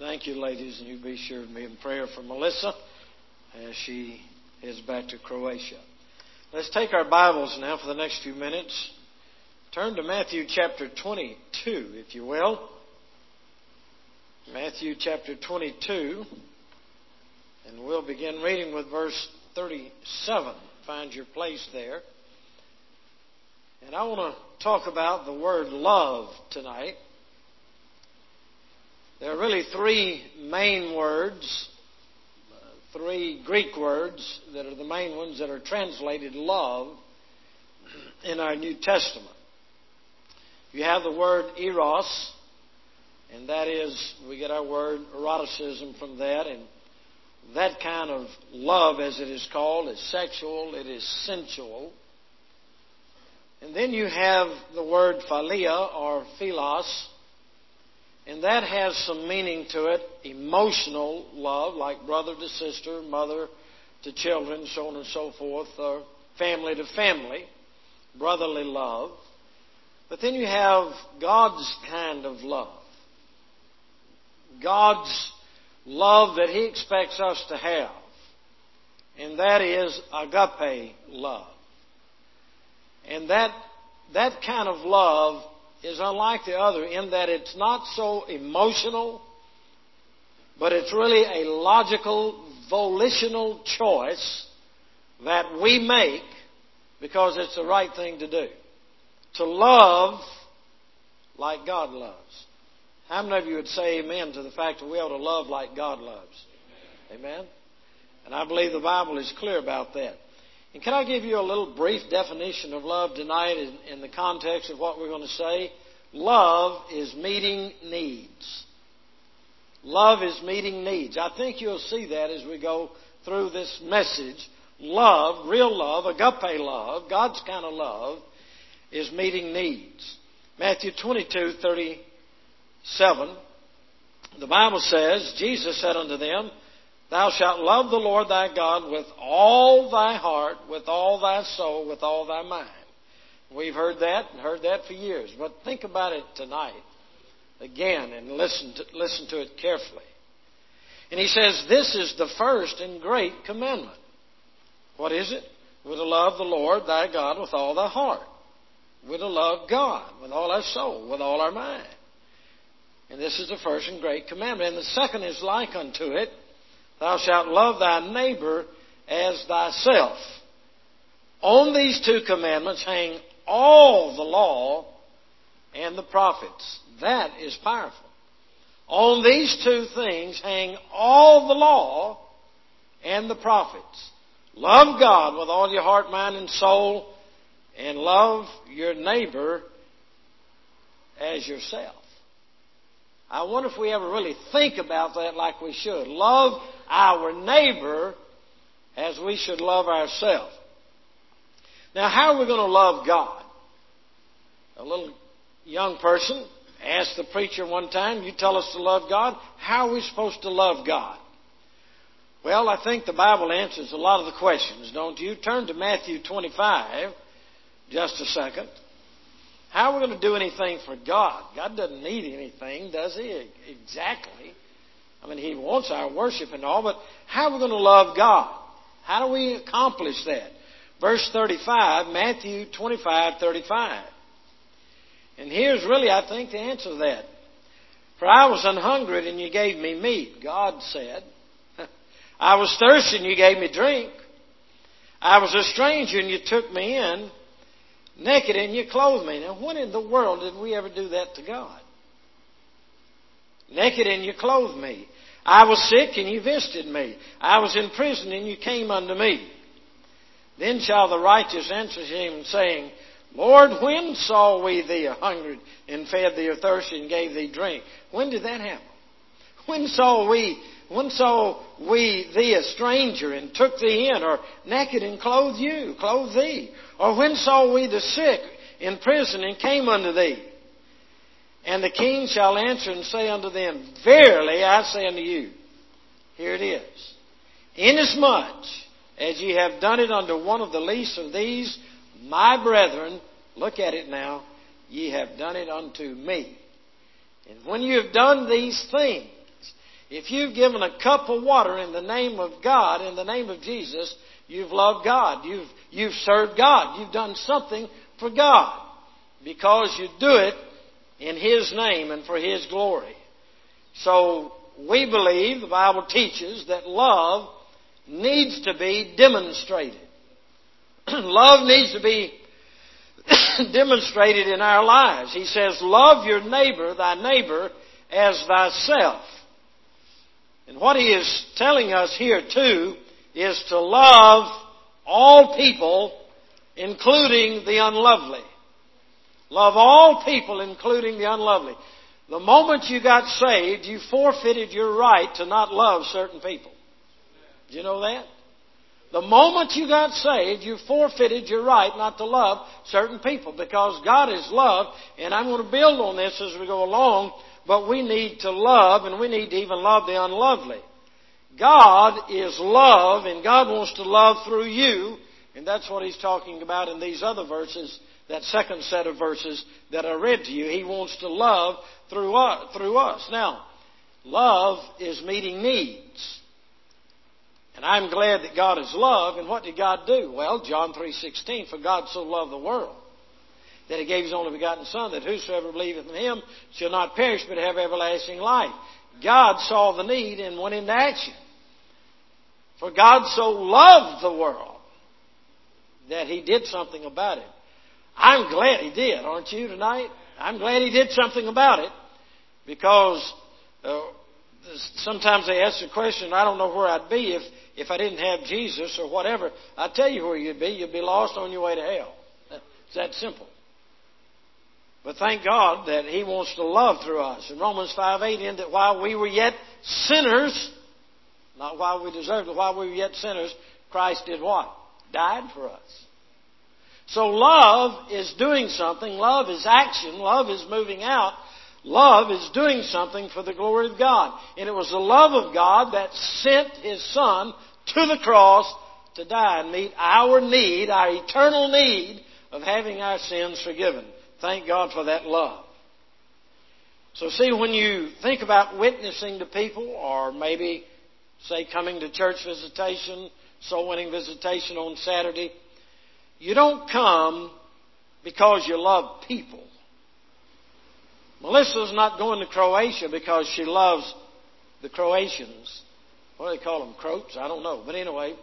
Thank you, ladies, and you be sure to be in prayer for Melissa as she heads back to Croatia. Let's take our Bibles now for the next few minutes. Turn to Matthew chapter 22, if you will. Matthew chapter 22, and we'll begin reading with verse 37. Find your place there. And I want to talk about the word love tonight. There are really three main words, three Greek words that are the main ones that are translated love in our New Testament. You have the word eros, and that is, we get our word eroticism from that, and that kind of love, as it is called, is sexual, it is sensual. And then you have the word philia or philos, and that has some meaning to it, emotional love, like brother to sister, mother to children, so on and so forth, or family to family, brotherly love. But then you have God's kind of love. God's love that He expects us to have. And that is agape love. And that kind of love is unlike the other in that it's not so emotional, but it's really a logical, volitional choice that we make because it's the right thing to do. To love like God loves. How many of you would say amen to the fact that we ought to love like God loves? Amen? And I believe the Bible is clear about that. And can I give you a little brief definition of love tonight in the context of what we're going to say? Love is meeting needs. Love is meeting needs. I think you'll see that as we go through this message. Love, real love, agape love, God's kind of love, is meeting needs. Matthew 22:37, the Bible says, Jesus said unto them, Thou shalt love the Lord thy God with all thy heart, with all thy soul, with all thy mind. We've heard that for years. But think about it tonight again and listen to it carefully. And He says, this is the first and great commandment. What is it? We're to love the Lord thy God with all thy heart. We're to love God with all our soul, with all our mind. And this is the first and great commandment. And the second is like unto it. Thou shalt love thy neighbor as thyself. On these two commandments hang all the law and the prophets. That is powerful. On these two things hang all the law and the prophets. Love God with all your heart, mind, and soul, and love your neighbor as yourself. I wonder if we ever really think about that like we should. Love our neighbor as we should love ourselves. Now, how are we going to love God? A little young person asked the preacher one time, you tell us to love God. How are we supposed to love God? Well, I think the Bible answers a lot of the questions, don't you? Turn to Matthew 25, just a second. How are we going to do anything for God? God doesn't need anything, does He? Exactly. I mean, He wants our worship and all, but how are we going to love God? How do we accomplish that? Verse 35, Matthew 25:35. And here's really, I think, the answer to that. For I was an hungry and you gave me meat, God said. I was thirsty and you gave me drink. I was a stranger and you took me in. Naked and you clothed me. Now, when in the world did we ever do that to God? Naked and you clothed me. I was sick and you visited me. I was in prison and you came unto me. Then shall the righteous answer him, saying, Lord, when saw we thee a hungry and fed thee, or thirsty and gave thee drink? When did that happen? When saw we thee a stranger and took thee in, or naked and clothed thee? Or when saw we the sick in prison and came unto thee? And the king shall answer and say unto them, Verily I say unto you, here it is, inasmuch as ye have done it unto one of the least of these, my brethren, look at it now, ye have done it unto me. And when you have done these things, If you've given a cup of water in the name of God, in the name of Jesus, you've loved God. You've served God. You've done something for God because you do it in His name and for His glory. So we believe, the Bible teaches, that love needs to be demonstrated. Love needs to be demonstrated in our lives. He says, love your neighbor, thy neighbor, as thyself. And what he is telling us here too is to love all people, including the unlovely. Love all people, including the unlovely. The moment you got saved, you forfeited your right to not love certain people. Did you know that? The moment you got saved, you forfeited your right not to love certain people, because God is love, and I'm going to build on this as we go along, but we need to love, and we need to even love the unlovely. God is love, and God wants to love through you, and that's what He's talking about in these other verses, that second set of verses that I read to you. He wants to love through us. Now, love is meeting needs. And I'm glad that God is love. And what did God do? Well, John 3:16, for God so loved the world that He gave His only begotten Son, that whosoever believeth in Him shall not perish but have everlasting life. God saw the need and went into action. For God so loved the world that He did something about it. I'm glad He did, aren't you, tonight? I'm glad He did something about it, because sometimes they ask the question, I don't know where I'd be if I didn't have Jesus or whatever. I tell you where you'd be. You'd be lost on your way to hell. It's that simple. But thank God that He wants to love through us. In Romans 5:8, in that while we were yet sinners, not while we deserved it, while we were yet sinners, Christ did what? Died for us. So love is doing something. Love is action. Love is moving out. Love is doing something for the glory of God. And it was the love of God that sent His Son to the cross to die and meet our need, our eternal need of having our sins forgiven. Thank God for that love. So see, when you think about witnessing to people, or maybe, say, coming to church visitation, soul winning visitation on Saturday, you don't come because you love people. Melissa's not going to Croatia because she loves the Croatians. What do they call them? Croats? I don't know. But anyway,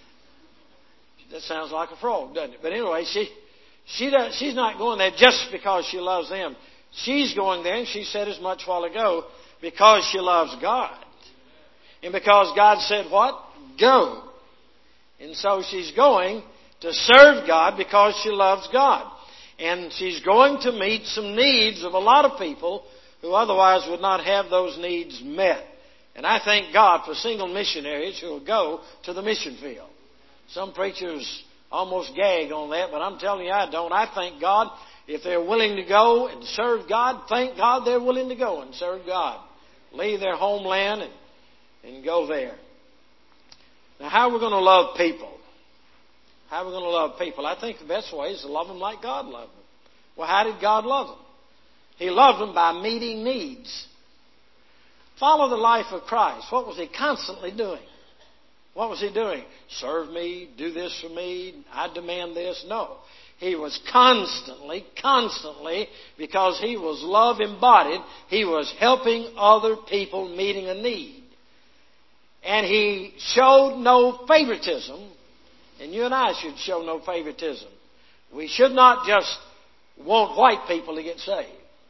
that sounds like a frog, doesn't it? But anyway, she's not going there just because she loves them. She's going there, and she said as much a while ago, because she loves God. And because God said what? Go. And so she's going to serve God because she loves God. And she's going to meet some needs of a lot of people who otherwise would not have those needs met. And I thank God for single missionaries who will go to the mission field. Some preachers almost gag on that, but I'm telling you I don't. I thank God if they're willing to go and serve God. Thank God they're willing to go and serve God. Leave their homeland and go there. Now, how are we going to love people? How are we going to love people? I think the best way is to love them like God loved them. Well, how did God love them? He loved them by meeting needs. Follow the life of Christ. What was He constantly doing? What was He doing? Serve me, do this for me, I demand this. No. He was constantly, because He was love embodied, He was helping other people meeting a need. And He showed no favoritism. And you and I should show no favoritism. We should not just want white people to get saved.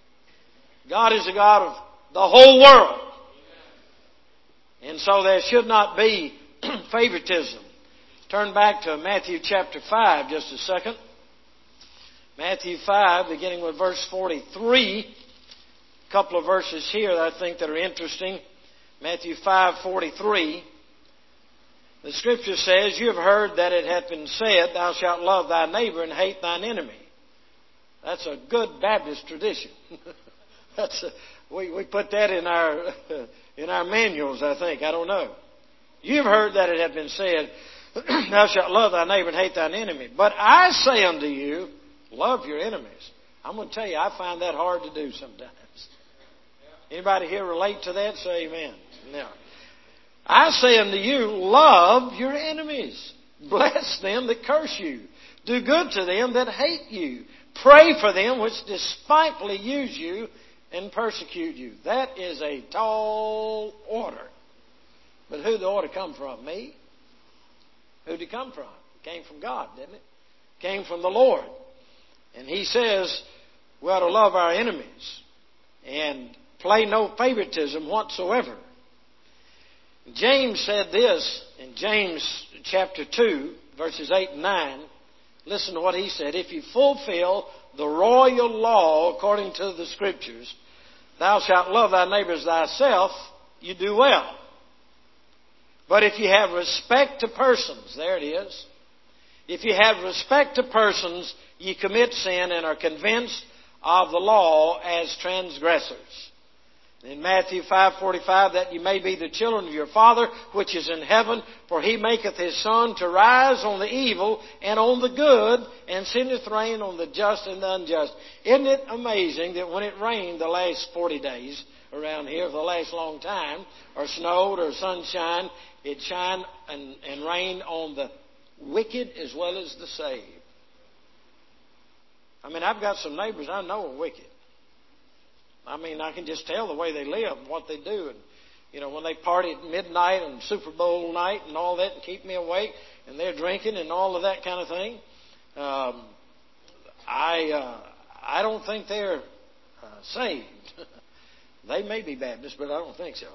God is the God of the whole world. And so there should not be favoritism. Turn back to Matthew chapter 5 just a second. Matthew 5, beginning with verse 43. A couple of verses here that I think that are interesting. Matthew 5:43. The Scripture says, you have heard that it hath been said, thou shalt love thy neighbor and hate thine enemy. That's a good Baptist tradition. We put that in our manuals, I think. I don't know. You've heard that it hath been said, thou shalt love thy neighbor and hate thine enemy. But I say unto you, love your enemies. I'm going to tell you, I find that hard to do sometimes. Anybody here relate to that? Say amen. Now, I say unto you, love your enemies. Bless them that curse you. Do good to them that hate you. Pray for them which despitefully use you and persecute you. That is a tall order. But who'd the order come from? Me? Who'd it come from? It came from God, didn't it? It came from the Lord. And He says we ought to love our enemies and play no favoritism whatsoever. James said this in James chapter 2, verses 8 and 9. Listen to what he said. If you fulfill the royal law according to the Scriptures, thou shalt love thy neighbor as thyself, you do well. But if you have respect to persons, there it is. If you have respect to persons, ye commit sin and are convinced of the law as transgressors. In Matthew 5:45, that you may be the children of your Father which is in heaven, for He maketh His sun to rise on the evil and on the good, and sendeth rain on the just and the unjust. Isn't it amazing that when it rained the last 40 days around here, for the last long time, or snowed or sunshine, it shined and rained on the wicked as well as the saved. I mean, I've got some neighbors I know are wicked. I mean, I can just tell the way they live and what they do. And, you know, when they party at midnight and Super Bowl night and all that and keep me awake and they're drinking and all of that kind of thing, I don't think they're saved. They may be Baptist, but I don't think so.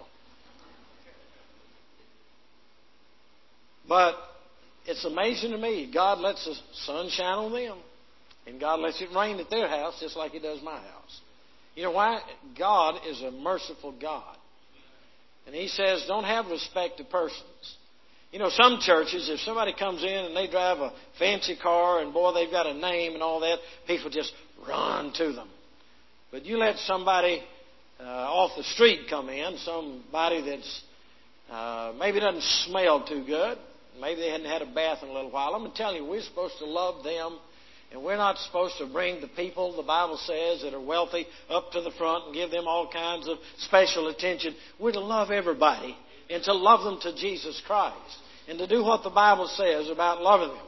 But it's amazing to me. God lets the sun shine on them. And God lets it rain at their house just like He does my house. You know why? God is a merciful God. And He says, don't have respect to persons. You know, some churches, if somebody comes in and they drive a fancy car and, boy, they've got a name and all that, people just run to them. But you let somebody off the street come in, somebody that's maybe doesn't smell too good, maybe they hadn't had a bath in a little while. I'm going to tell you, we're supposed to love them. And we're not supposed to bring the people, the Bible says, that are wealthy up to the front and give them all kinds of special attention. We're to love everybody and to love them to Jesus Christ and to do what the Bible says about loving them.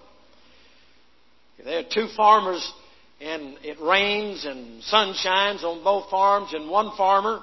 If there are two farmers and it rains and sun shines on both farms, and one farmer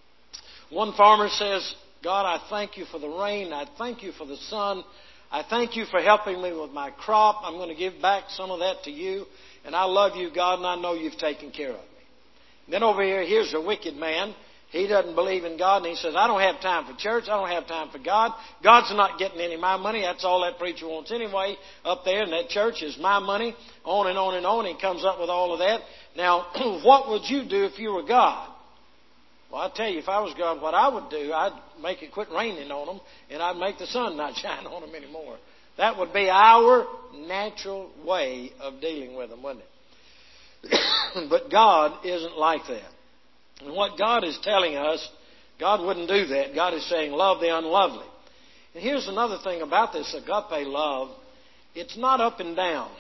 says, God, I thank you for the rain. I thank you for the sun. I thank you for helping me with my crop. I'm going to give back some of that to you. And I love you, God, and I know you've taken care of me. Then over here, here's a wicked man. He doesn't believe in God, and he says, I don't have time for church. I don't have time for God. God's not getting any of my money. That's all that preacher wants anyway up there, and that church is my money. On and on and on. He comes up with all of that. Now, what would you do if you were God? Well, I'll tell you, if I was God, what I would do, I'd make it quit raining on them, and I'd make the sun not shine on them anymore. That would be our natural way of dealing with them, wouldn't it? But God isn't like that. And what God is telling us, God wouldn't do that. God is saying, love the unlovely. And here's another thing about this agape love. It's not up and down.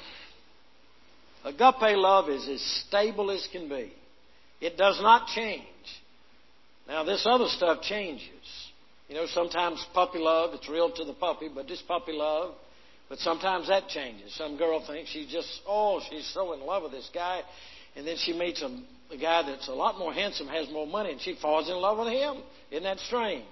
Agape love is as stable as can be. It does not change. Now, this other stuff changes. You know, sometimes puppy love, it's real to the puppy, but this puppy love, but sometimes that changes. Some girl thinks she's so in love with this guy, and then she meets a guy that's a lot more handsome, has more money, and she falls in love with him. Isn't that strange?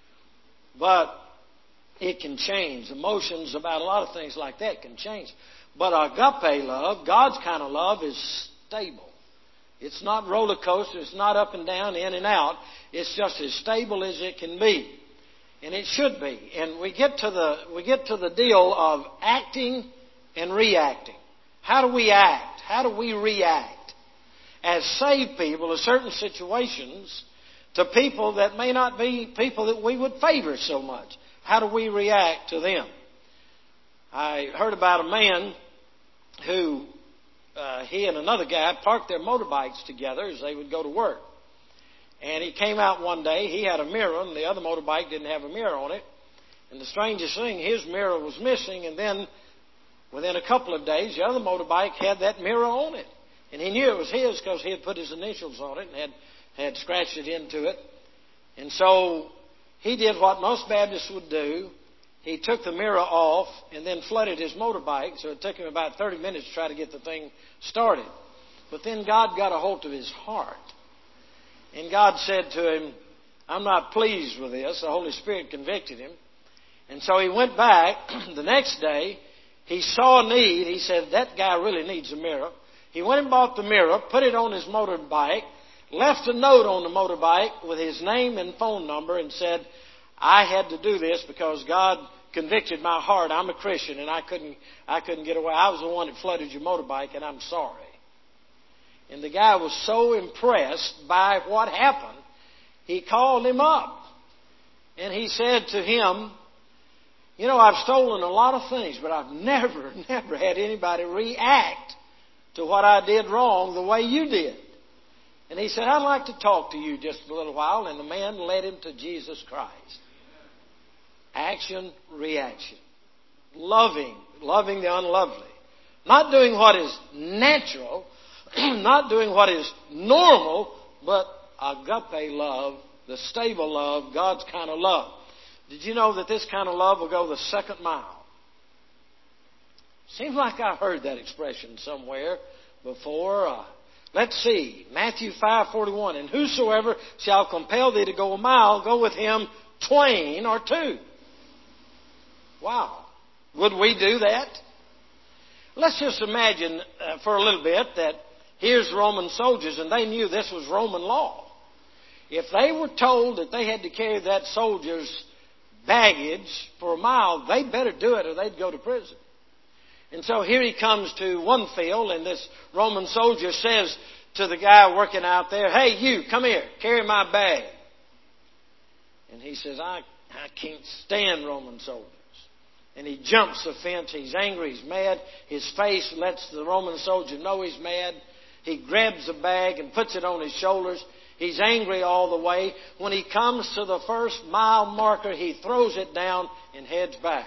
But it can change. Emotions about a lot of things like that can change. But agape love, God's kind of love, is stable. It's not roller coaster. It's not up and down, in and out. It's just as stable as it can be. And it should be. And we get to the deal of acting and reacting. How do we act? How do we react? As saved people, in certain situations, to people that may not be people that we would favor so much. How do we react to them? I heard about a man who he and another guy parked their motorbikes together as they would go to work. And he came out one day, he had a mirror, and the other motorbike didn't have a mirror on it. And the strangest thing, his mirror was missing, and then within a couple of days, the other motorbike had that mirror on it. And he knew it was his because he had put his initials on it and had scratched it into it. And so he did what most Baptists would do. He took the mirror off and then flooded his motorbike, so it took him about 30 minutes to try to get the thing started. But then God got a hold of his heart. And God said to him, I'm not pleased with this. The Holy Spirit convicted him. And so he went back the next day. He saw a need. He said, that guy really needs a mirror. He went and bought the mirror, put it on his motorbike, left a note on the motorbike with his name and phone number and said, I had to do this because God convicted my heart. I'm a Christian and I couldn't get away. I was the one that flooded your motorbike and I'm sorry. And the guy was so impressed by what happened, he called him up. And he said to him, you know, I've stolen a lot of things, but I've never had anybody react to what I did wrong the way you did. And he said, I'd like to talk to you just a little while. And the man led him to Jesus Christ. Action, reaction. Loving the unlovely. Not doing what is natural, not doing what is normal, but agape love, the stable love, God's kind of love. Did you know that this kind of love will go the second mile? Seems like I've heard that expression somewhere before. Let's see, Matthew 5:41. And whosoever shall compel thee to go a mile, go with him twain or two. Wow. Would we do that? Let's just imagine for a little bit that here's Roman soldiers and they knew this was Roman law. If they were told that they had to carry that soldier's baggage for a mile, they'd better do it or they'd go to prison. And so here he comes to one field, and this Roman soldier says to the guy working out there, hey, you, come here, carry my bag. And he says, I can't stand Roman soldiers. And he jumps the fence. He's angry. He's mad. His face lets the Roman soldier know he's mad. He grabs the bag and puts it on his shoulders. He's angry all the way. When he comes to the first mile marker, he throws it down and heads back.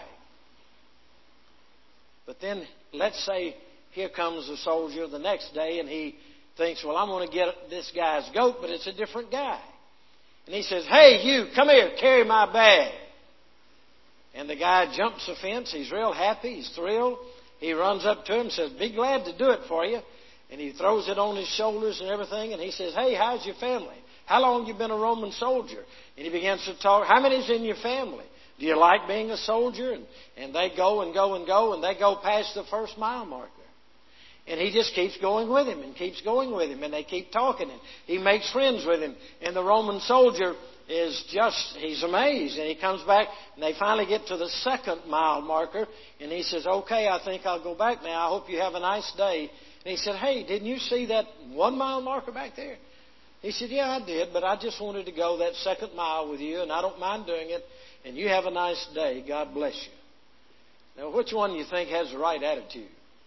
But then, let's say, here comes the soldier the next day and he thinks, well, I'm going to get this guy's goat, but it's a different guy. And he says, hey, you, come here, carry my bag. And the guy jumps the fence. He's real happy. He's thrilled. He runs up to him and says, be glad to do it for you. And he throws it on his shoulders and everything. And he says, hey, how's your family? How long have you been a Roman soldier? And he begins to talk. How many's in your family? Do you like being a soldier? And they go and go and go. And they go past the first mile marker. And he just keeps going with him and keeps going with him. And they keep talking. And he makes friends with him. And the Roman soldier is just, he's amazed. And he comes back. And they finally get to the second mile marker. And he says, okay, I think I'll go back now. I hope you have a nice day. And he said, hey, didn't you see that 1 mile marker back there? He said, yeah, I did, but I just wanted to go that second mile with you, and I don't mind doing it, and you have a nice day. God bless you. Now, which one do you think has the right attitude?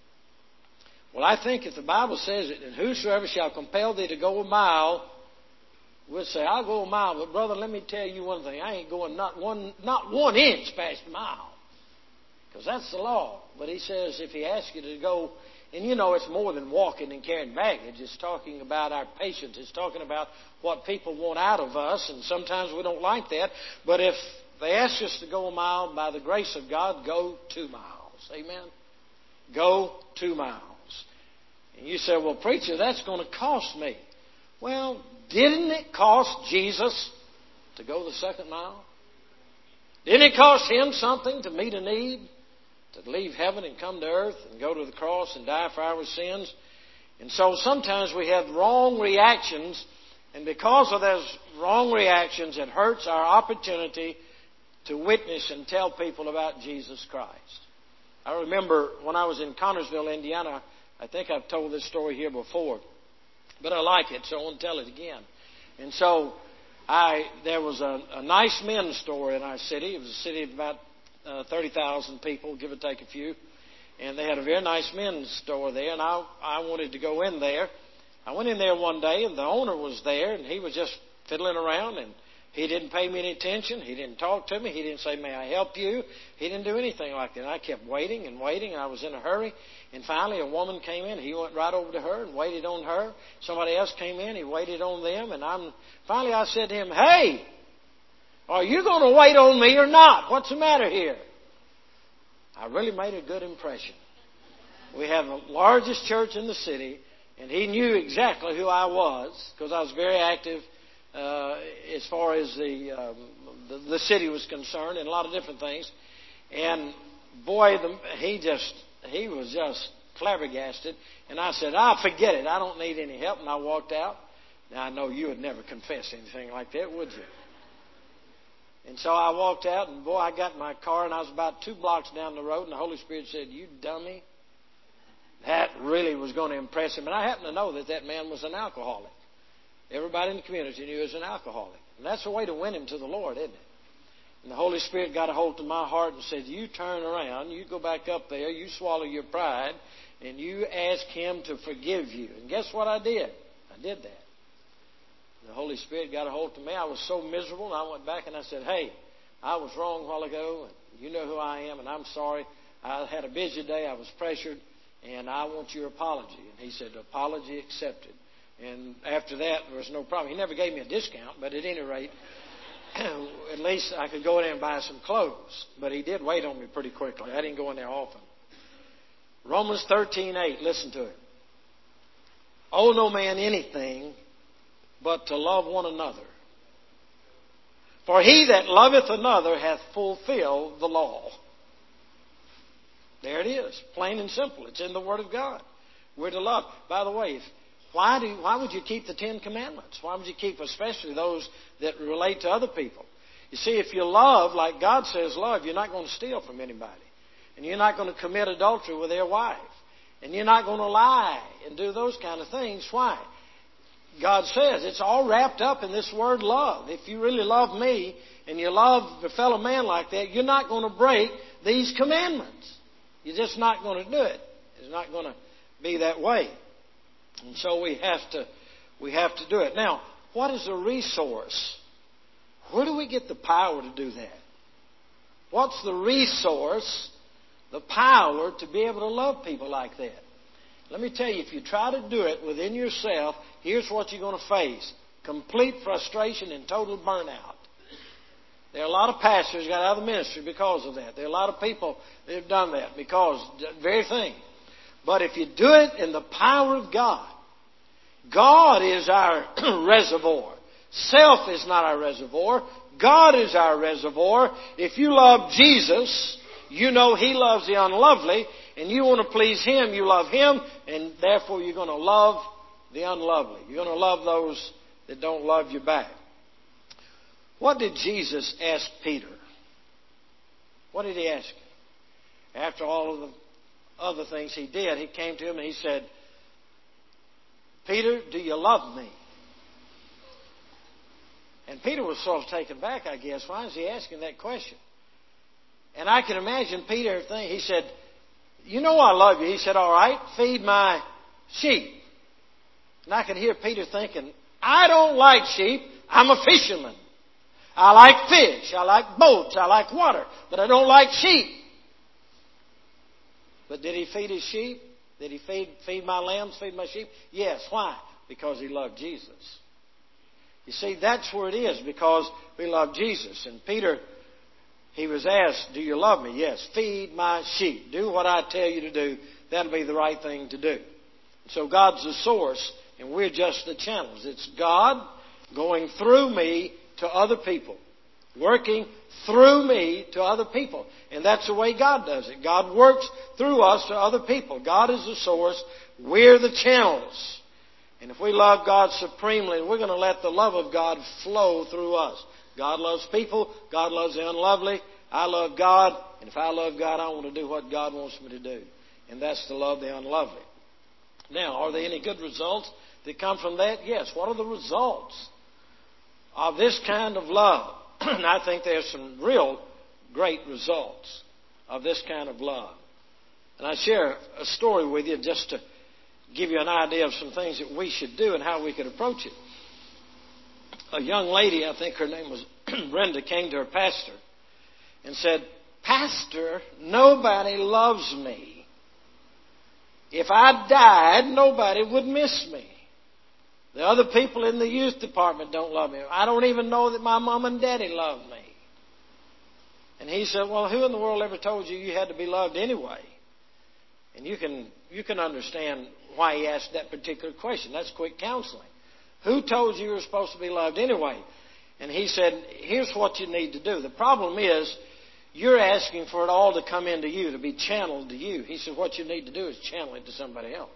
Well, I think if the Bible says it, and whosoever shall compel thee to go a mile, we'll say, I'll go a mile, but brother, let me tell you one thing. I ain't going not one inch past a mile, because that's the law. But he says if he asks you to go, and you know it's more than walking and carrying baggage. It's talking about our patience. It's talking about what people want out of us, and sometimes we don't like that. But if they ask us to go a mile, by the grace of God, go 2 miles. Amen? Go 2 miles. And you say, well, preacher, that's going to cost me. Well, didn't it cost Jesus to go the second mile? Didn't it cost him something to meet a need? To leave heaven and come to earth and go to the cross and die for our sins. And so sometimes we have wrong reactions, and because of those wrong reactions, it hurts our opportunity to witness and tell people about Jesus Christ. I remember when I was in Connersville, Indiana, I think I've told this story here before, but I like it, so I want to tell it again. And so there was a nice men's store in our city. It was a city of about 30,000 people, give or take a few. And they had a very nice men's store there, and I wanted to go in there. I went in there one day, and the owner was there, and he was just fiddling around, and he didn't pay me any attention. He didn't talk to me. He didn't say, may I help you? He didn't do anything like that. I kept waiting and waiting, and I was in a hurry. And finally, a woman came in. He went right over to her and waited on her. Somebody else came in. He waited on them. And finally I said to him, hey, Are you going to wait on me or not? What's the matter here? I really made a good impression. We have the largest church in the city, and he knew exactly who I was because I was very active as far as the city was concerned and a lot of different things. And boy, he was just flabbergasted. And I said, forget it. I don't need any help. And I walked out. Now, I know you would never confess anything like that, would you? And so I walked out, and boy, I got in my car, and I was about 2 blocks down the road, and the Holy Spirit said, "You dummy." That really was going to impress him. And I happened to know that man was an alcoholic. Everybody in the community knew he was an alcoholic. And that's the way to win him to the Lord, isn't it? And the Holy Spirit got a hold of my heart and said, "You turn around, you go back up there, you swallow your pride, and you ask Him to forgive you." And guess what I did? I did that. The Holy Spirit got a hold of me. I was so miserable, and I went back and I said, "Hey, I was wrong a while ago, and you know who I am, and I'm sorry. I had a busy day. I was pressured, and I want your apology." And he said, "Apology accepted." And after that, there was no problem. He never gave me a discount, but at any rate, at least I could go in there and buy some clothes. But he did wait on me pretty quickly. I didn't go in there often. Romans 13:8, listen to it. "Owe no man anything but to love one another. For he that loveth another hath fulfilled the law." There it is, plain and simple. It's in the Word of God. We're to love. By the way, why would you keep the 10 Commandments? Why would you keep especially those that relate to other people? You see, if you love like God says love, you're not going to steal from anybody. And you're not going to commit adultery with their wife. And you're not going to lie and do those kind of things. Why? God says it's all wrapped up in this word love. If you really love me and you love a fellow man like that, you're not going to break these commandments. You're just not going to do it. It's not going to be that way. And so we have to do it. Now, what is a resource? Where do we get the power to do that? What's the resource, the power to be able to love people like that? Let me tell you, if you try to do it within yourself, here's what you're going to face. Complete frustration and total burnout. There are a lot of pastors who got out of the ministry because of that. There are a lot of people that have done that because of that very thing. But if you do it in the power of God, God is our reservoir. Self is not our reservoir. God is our reservoir. If you love Jesus, you know He loves the unlovely, and you want to please Him, you love Him, and therefore you're going to love the unlovely. You're going to love those that don't love you back. What did Jesus ask Peter? What did He ask him? After all of the other things He did, He came to him and He said, "Peter, do you love me?" And Peter was sort of taken back, I guess. Why is He asking that question? And I can imagine Peter thinking, he said, "You know I love you." He said, "All right, feed my sheep." And I can hear Peter thinking, "I don't like sheep. I'm a fisherman. I like fish. I like boats. I like water. But I don't like sheep." But did He feed His sheep? Did He feed my lambs, feed my sheep? Yes. Why? Because He loved Jesus. You see, that's where it is, because we love Jesus. And Peter, he was asked, "Do you love me?" "Yes." "Feed my sheep. Do what I tell you to do. That'll be the right thing to do." So God's the source, and we're just the channels. It's God going through me to other people. Working through me to other people. And that's the way God does it. God works through us to other people. God is the source. We're the channels. And if we love God supremely, we're going to let the love of God flow through us. God loves people. God loves the unlovely. I love God. And if I love God, I want to do what God wants me to do. And that's to love the unlovely. Now, are there any good results that come from that? Yes. What are the results of this kind of love? And I think there's some real great results of this kind of love. And I share a story with you just to give you an idea of some things that we should do and how we could approach it. A young lady, I think her name was Brenda, came to her pastor and said, "Pastor, nobody loves me. If I died, nobody would miss me. The other people in the youth department don't love me. I don't even know that my mom and daddy love me. And he said, well, who in the world ever told you you had to be loved anyway? And you can understand why he asked that particular question. That's quick counseling. Who told you you were supposed to be loved anyway? And he said, here's what you need to do. The problem is you're asking for it all to come into you, to be channeled to you. He said, what you need to do is channel it to somebody else.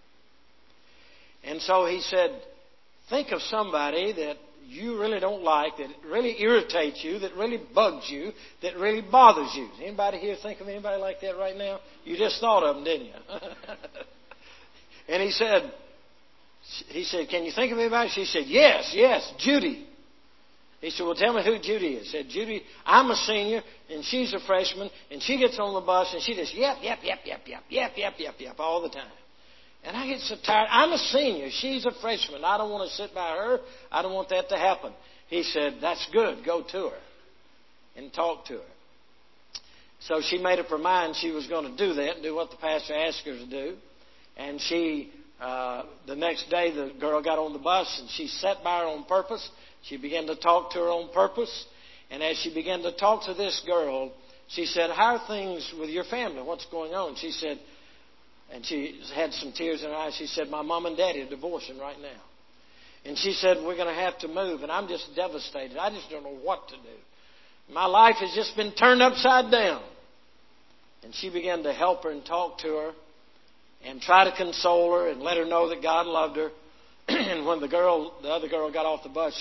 And so he said, think of somebody that you really don't like, that really irritates you, that really bugs you, that really bothers you. Anybody here think of anybody like that right now? You just thought of them, didn't you? And he said, can you think of anybody? She said, yes, Judy. He said, well, tell me who Judy is. He said, Judy, I'm a senior, and she's a freshman, and she gets on the bus, and she just yep, all the time. And I get so tired. I'm a senior. She's a freshman. I don't want to sit by her. I don't want that to happen. He said, that's good. Go to her and talk to her. So she made up her mind she was going to do that and do what the pastor asked her to do. And the next day, the girl got on the bus, and she sat by her on purpose. She began to talk to her on purpose. And as she began to talk to this girl, she said, how are things with your family? What's going on? She said, and she had some tears in her eyes. She said, my mom and daddy are divorcing right now. And she said, we're going to have to move. And I'm just devastated. I just don't know what to do. My life has just been turned upside down. And she began to help her and talk to her and try to console her and let her know that God loved her. And when the other girl got off the bus,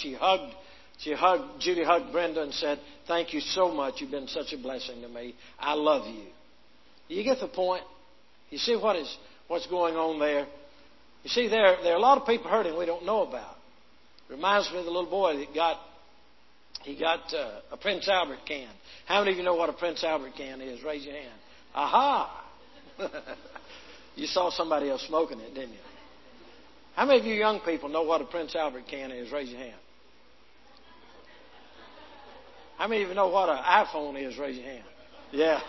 Judy hugged Brenda and said, thank you so much. You've been such a blessing to me. I love you. Do you get the point? You see what's going on there? You see, there are a lot of people hurting we don't know about. It reminds me of the little boy that got a Prince Albert can. How many of you know what a Prince Albert can is? Raise your hand. Aha! You saw somebody else smoking it, didn't you? How many of you young people know what a Prince Albert can is? Raise your hand. How many of you know what an iPhone is? Raise your hand. Yeah.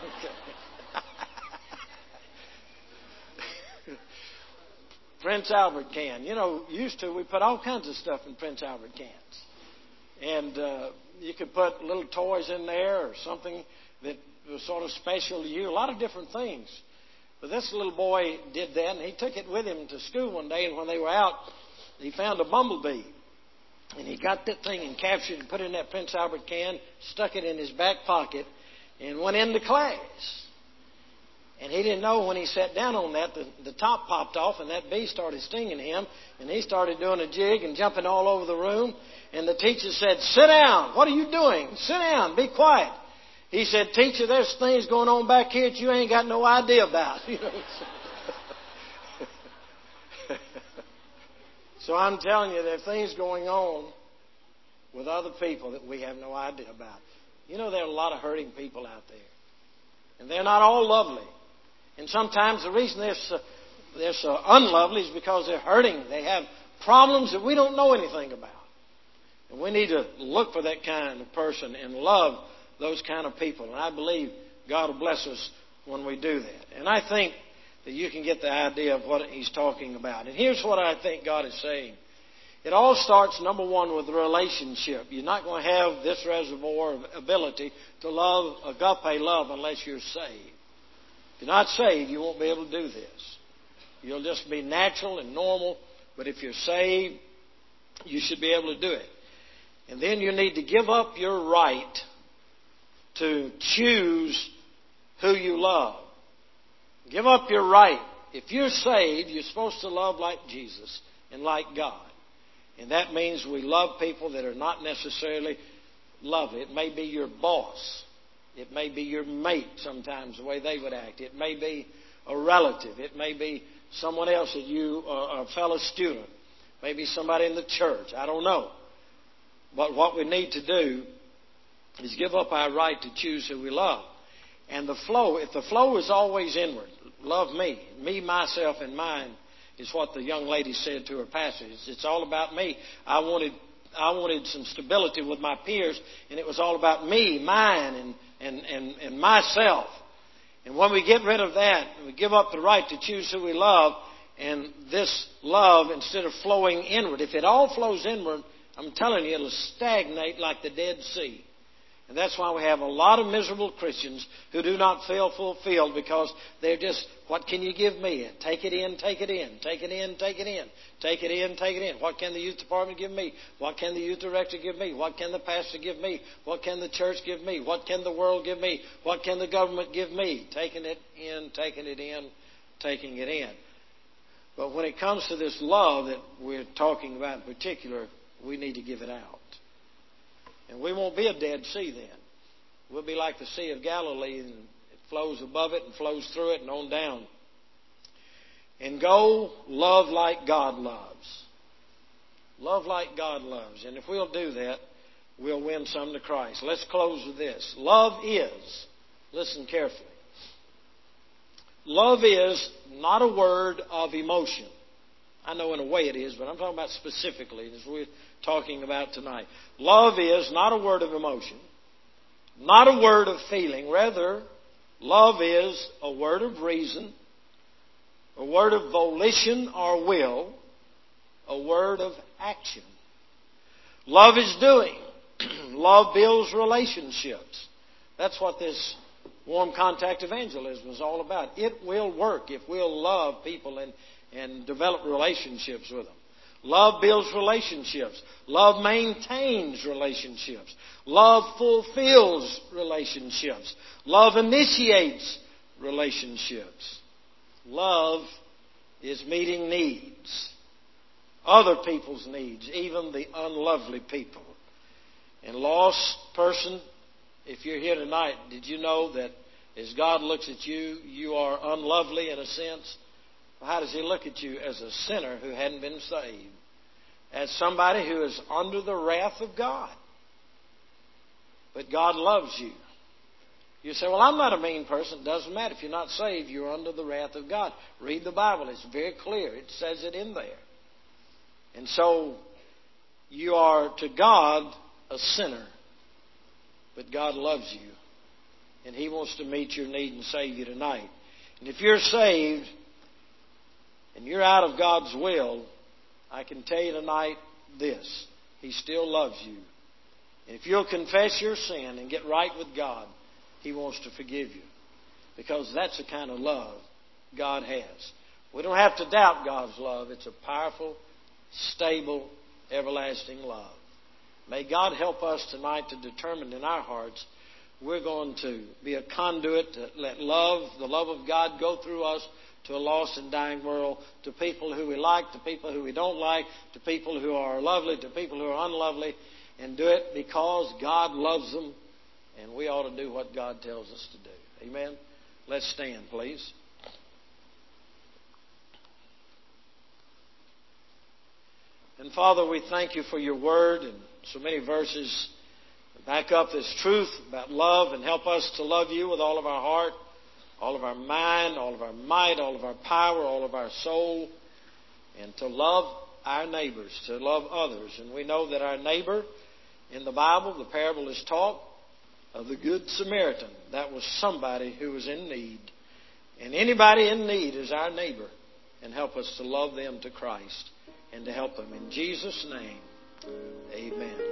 Prince Albert can. You know, used to, we put all kinds of stuff in Prince Albert cans. And you could put little toys in there or something that was sort of special to you. A lot of different things. But this little boy did that, and he took it with him to school one day, and when they were out, he found a bumblebee. And he got that thing and captured it and put it in that Prince Albert can, stuck it in his back pocket, and went into class. And he didn't know when he sat down on that, the top popped off, and that bee started stinging him, and he started doing a jig and jumping all over the room. And the teacher said, sit down. What are you doing? Sit down. Be quiet. He said, teacher, there's things going on back here that you ain't got no idea about. You know. So I'm telling you, there are things going on with other people that we have no idea about. You know, there are a lot of hurting people out there. And they're not all lovely. And sometimes the reason they're so unlovely is because they're hurting. They have problems that we don't know anything about. And we need to look for that kind of person and love those kind of people. And I believe God will bless us when we do that. And I think that you can get the idea of what He's talking about. And here's what I think God is saying. It all starts, number one, with the relationship. You're not going to have this reservoir of ability to love, agape love, unless you're saved. If you're not saved, you won't be able to do this. You'll just be natural and normal. But if you're saved, you should be able to do it. And then you need to give up your right to choose who you love. Give up your right. If you're saved, you're supposed to love like Jesus and like God. And that means we love people that are not necessarily lovely. It may be your boss. It may be your mate sometimes, the way they would act. It may be a relative. It may be someone else that you are a fellow student. Maybe somebody in the church. I don't know. But what we need to do is give up our right to choose who we love. And the flow, if the flow is always inward, love me, myself, and mine, is what the young lady said to her pastor. It's all about me. I wanted some stability with my peers, and it was all about me, mine, and myself. And when we get rid of that, we give up the right to choose who we love, And this love, instead of flowing inward, if it all flows inward, I'm telling you, it'll stagnate like the Dead Sea. And that's why we have a lot of miserable Christians who do not feel fulfilled, because they're just, what can you give me? Take it in, take it in, take it in, take it in, take it in, take it in. What can the youth department give me? What can the youth director give me? What can the pastor give me? What can the church give me? What can the world give me? What can the government give me? Taking it in, taking it in, taking it in. But when it comes to this love that we're talking about in particular, we need to give it out. And we won't be a Dead Sea then. We'll be like the Sea of Galilee, and it flows above it and flows through it and on down. And go love like God loves. Love like God loves. And if we'll do that, we'll win some to Christ. Let's close with this. Love is, listen carefully, love is not a word of emotion. I know in a way it is, but I'm talking about specifically as we're talking about tonight. Love is not a word of emotion, not a word of feeling. Rather, love is a word of reason, a word of volition or will, a word of action. Love is doing. Love builds relationships. That's what this warm contact evangelism is all about. It will work if we'll love people and develop relationships with them. Love builds relationships. Love maintains relationships. Love fulfills relationships. Love initiates relationships. Love is meeting needs. Other people's needs, even the unlovely people. And lost person, if you're here tonight, did you know that as God looks at you, you are unlovely in a sense? How does He look at you? As a sinner who hadn't been saved. As somebody who is under the wrath of God. But God loves you. You say, well, I'm not a mean person. It doesn't matter. If you're not saved, you're under the wrath of God. Read the Bible. It's very clear. It says it in there. And so, you are to God a sinner. But God loves you. And He wants to meet your need and save you tonight. And if you're saved, and you're out of God's will, I can tell you tonight this. He still loves you. And if you'll confess your sin and get right with God, He wants to forgive you. Because that's the kind of love God has. We don't have to doubt God's love. It's a powerful, stable, everlasting love. May God help us tonight to determine in our hearts we're going to be a conduit to let love, the love of God, go through us to a lost and dying world, to people who we like, to people who we don't like, to people who are lovely, to people who are unlovely, and do it because God loves them, and we ought to do what God tells us to do. Amen? Let's stand, please. And Father, we thank You for Your Word and so many verses back up this truth about love and help us to love You with all of our heart, all of our mind, all of our might, all of our power, all of our soul, and to love our neighbors, to love others. And we know that our neighbor in the Bible, the parable is taught of the Good Samaritan. That was somebody who was in need. And anybody in need is our neighbor. And help us to love them to Christ and to help them. In Jesus' name, amen.